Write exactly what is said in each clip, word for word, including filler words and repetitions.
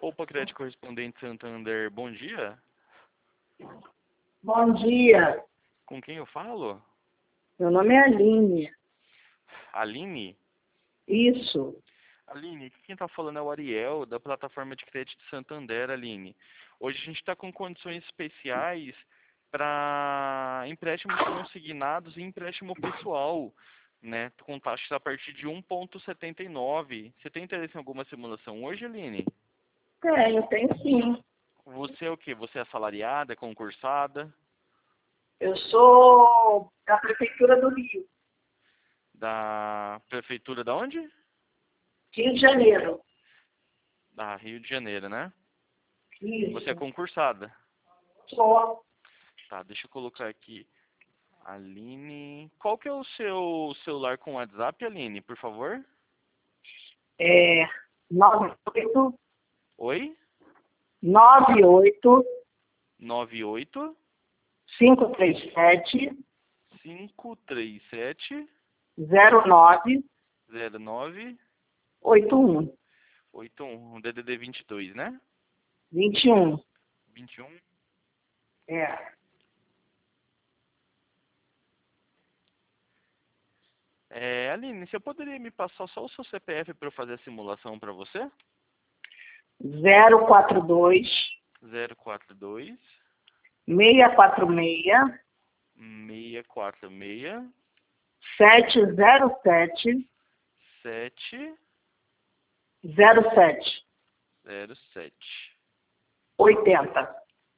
Poupa Crédito Correspondente Santander, bom dia. Bom dia, Com quem eu falo? meu nome é Aline. Aline? Isso, Aline, quem está falando é o Ariel, da plataforma de crédito de Santander, Aline. Hoje a gente está com condições especiais para empréstimos consignados e empréstimo pessoal, né? Com taxas a partir de um vírgula setenta e nove. Você tem interesse em alguma simulação hoje, Aline? tenho, tenho sim. Você é o quê? Você é assalariada, é concursada? Eu sou da Prefeitura do Rio, Da prefeitura da onde? Rio de Janeiro. Da Rio de Janeiro, né? Você é Isso, concursada. sou. Tá, deixa eu colocar aqui. Aline. Qual que é o seu celular com WhatsApp, Aline, por favor? É nove oito Oi? nove oito nove oito cinco três sete cinco três sete zero nove zero nove oito um oito um. D D D vinte e dois, né? vinte e um. vinte e um. É. É, Aline, você poderia me passar só o seu C P F para eu fazer a simulação para você? zero quatro dois zero quatro dois seis quatro seis seis quatro seis sete zero sete sete zero sete zero sete oitenta.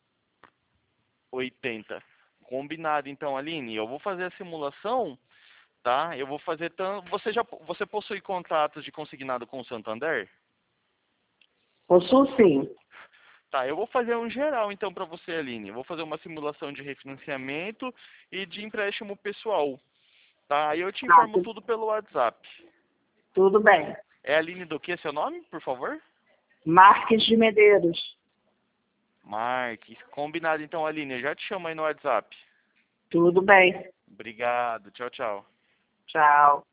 oitenta. Combinado, então, Aline. Eu vou fazer a simulação, tá? Eu vou fazer tanto. Você já você possui contatos de consignado com o Santander? Possuo sim. Tá, eu vou fazer um geral então para você, Aline. Eu vou fazer uma simulação de refinanciamento e de empréstimo pessoal, tá? Aí eu te Tá, informo tu- tudo pelo WhatsApp. tudo bem. É Aline do que seu nome, por favor? Marques de Medeiros. Marques. Combinado então, Aline. Eu já te chamo aí no WhatsApp. Tudo bem. Obrigado. Tchau, tchau. Tchau.